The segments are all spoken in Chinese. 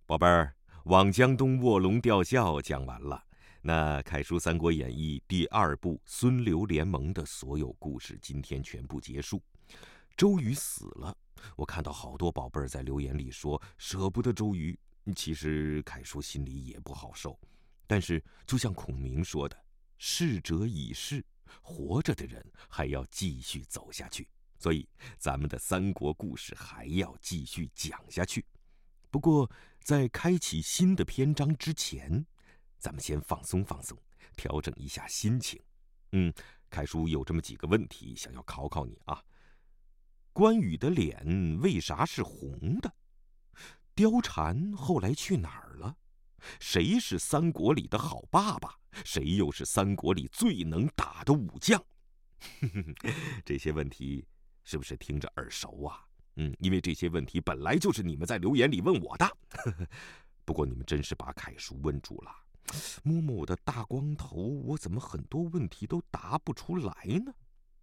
宝贝儿，望江东卧龙吊孝讲完了，那楷书《三国演义》第2部孙刘联盟的所有故事今天全部结束。周瑜死了，我看到好多宝贝儿在留言里说舍不得周瑜，其实楷书心里也不好受。但是就像孔明说的，逝者已逝，活着的人还要继续走下去，所以咱们的三国故事还要继续讲下去。不过在开启新的篇章之前，咱们先放松放松，调整一下心情。楷书有这么几个问题想要考考你啊。关羽的脸为啥是红的？貂蝉后来去哪儿了？谁是三国里的好爸爸？谁又是三国里最能打的武将？这些问题是不是听着耳熟啊？因为这些问题本来就是你们在留言里问我的。不过你们真是把楷书问住了，摸摸我的大光头，我怎么很多问题都答不出来呢？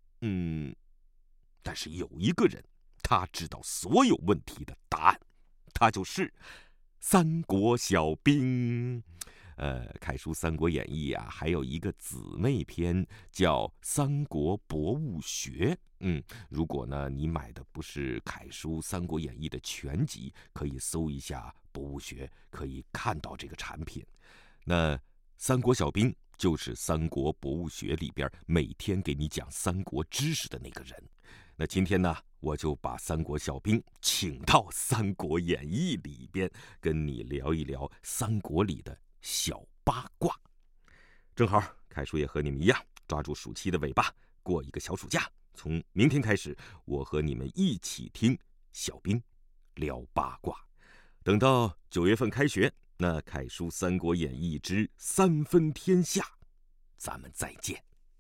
但是有一个人，他知道所有问题的答案，他就是三国小兵。楷书《三国演义》啊，还有一个姊妹篇叫《三国博物学》。如果呢你买的不是楷书《三国演义》的全集，可以搜一下博物学，可以看到这个产品。那三国小兵就是三国博物学里边每天给你讲三国知识的那个人。那今天呢，我就把三国小兵请到《三国演义》里边，跟你聊一聊三国里的小八卦。正好楷书也和你们一样，抓住暑期的尾巴，过一个小暑假。从明天开始，我和你们一起听小兵聊八卦。等到9月份开学，那楷书《三国演义之三分天下》，咱们再见。